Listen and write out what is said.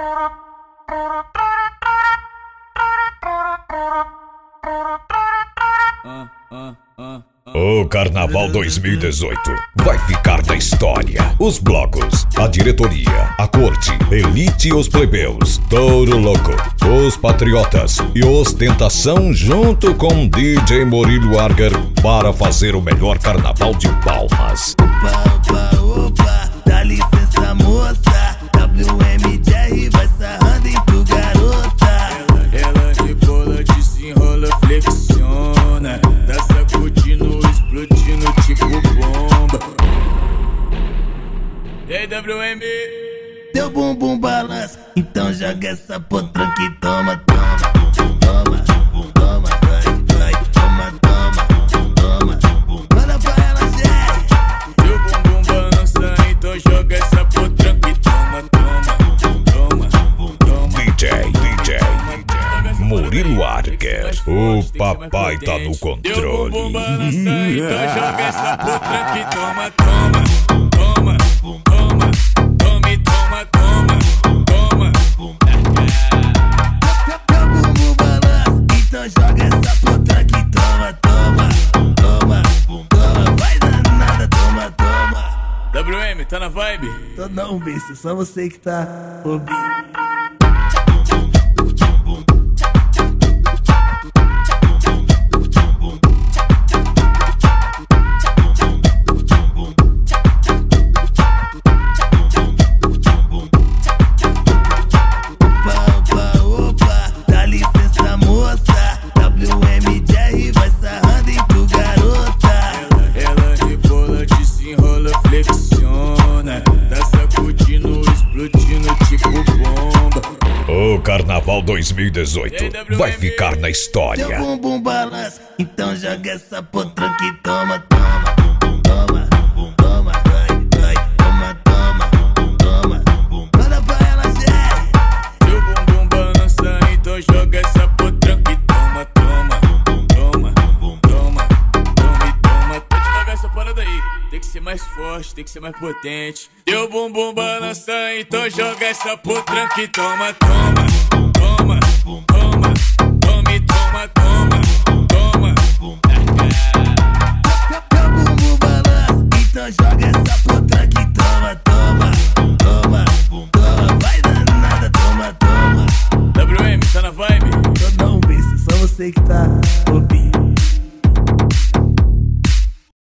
O Carnaval 2018 vai ficar na história. Os blocos, a diretoria, a corte, elite e os plebeus, Touro Louco, os patriotas e ostentação junto com DJ Murilo Arger para fazer o melhor carnaval de Palmas. Opa, dá licença moça, WMJR vai sarrando em tu garota. Ela rebola, desenrola, flexiona, tá sacudindo, explodindo tipo bomba. E aí, WM? Teu bumbum balança, então joga essa potranca e toma, toma, toma, toma, vai, toma, toma, toma. Manda pra ela, Jerry. Teu bumbum balança, então joga essa potranca e toma, toma, toma, toma. DJ Murilo Arger, o papai tá no controle. Teu bumbum balança, então joga essa potranca e toma, toma, toma, toma, tome, toma, toma, toma. Teu bumbum balança, então joga essa potranca e toma, toma, toma, toma. Vai danada, toma, toma. WM, tá na vibe? Tô não, bicho, só você que tá ouvindo. O Carnaval 2018 vai ficar na história. Teu bumbum balança, então joga essa potranca e toma, toma, toma, toma, vai, toma, toma, toma. Manda pra ela, Jerry. Teu bumbum balança, então joga essa potranca e toma, toma, toma, toma, toma e toma. Tem que jogar essa parada aí, tem que ser mais forte, tem que ser mais potente. Teu bumbum balança, então joga essa potranca e toma, toma, toma, toma.